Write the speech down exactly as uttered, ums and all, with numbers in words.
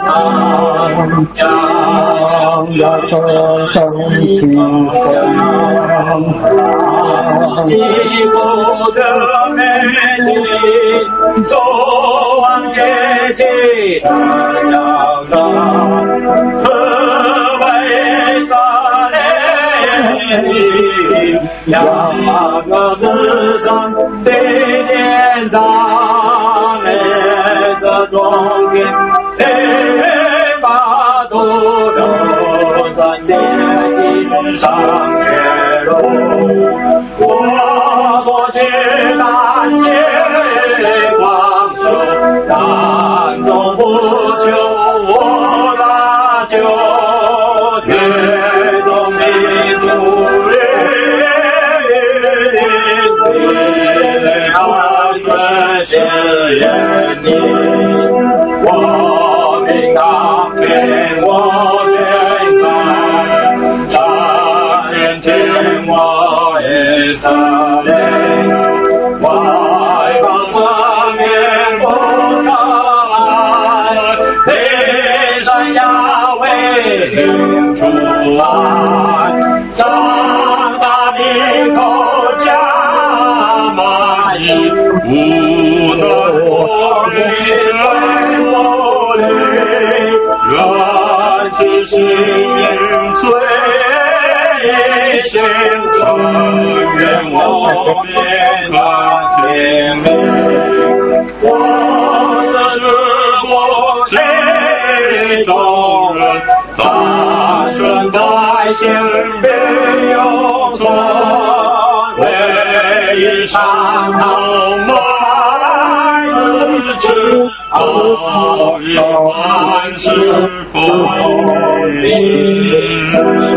将要生生平安，幸福的美景，走往节气的脚上，何为扎嘞？让那个世上的年长，那个中间的把土留在天地上雪落，我多去难些光寿，但终不求我大救，却终迷主人。是人你，我平当天我全在，三年前我也撒泪，外邦上面不来，雷山亚威领出来，长大的口加蚂蚁。无能我人我泪，愿其心因随心成，愿我面看天明。我是我谁众人，但愿百姓别有错，为一场好梦。哦，愿万事奉行。